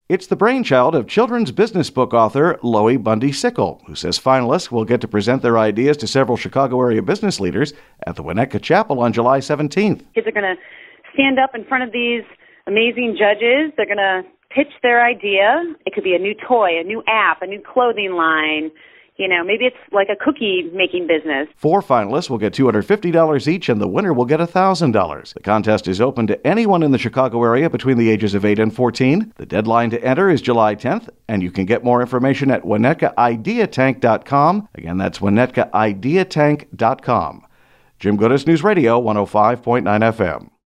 It's the brainchild of children's business book author Loie Bundy Sickle, who says finalists will get to present their ideas to several Chicago area business leaders at the Winnetka Chapel on July 17th. Kids are going to stand up in front of these amazing judges. They're going to pitch their idea. It could be a new toy, a new app, a new clothing line. Maybe it's like a cookie-making business. 4 finalists will get $250 each, and the winner will get $1,000. The contest is open to anyone in the Chicago area between the ages of 8 and 14. The deadline to enter is July 10th, and you can get more information at WinnetkaIdeaTank.com. Again, that's WinnetkaIdeaTank.com. Jim Goodis, News Radio 105.9 FM.